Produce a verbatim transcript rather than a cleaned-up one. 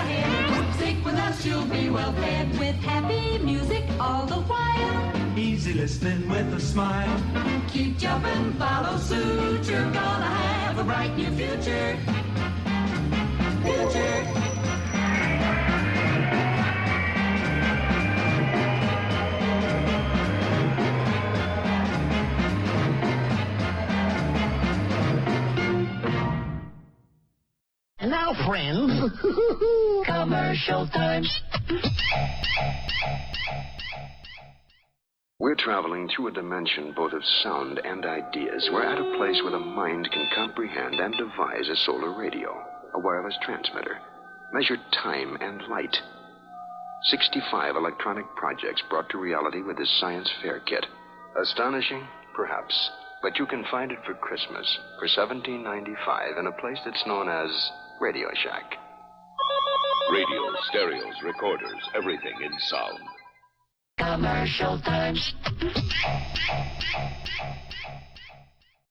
ahead. Stick with us, you'll be well fed with happy music all the while. Easy listening with a smile. Keep jumping, follow suit. You're gonna have a bright new future. Future. And now, friends, commercial time. We're traveling through a dimension both of sound and ideas. We're at a place where the mind can comprehend and devise a solar radio, a wireless transmitter, measure time and light. sixty-five electronic projects brought to reality with this science fair kit. Astonishing? Perhaps. But you can find it for Christmas for seventeen ninety-five in a place that's known as Radio Shack. Radios, stereos, recorders, everything in sound. Commercial time.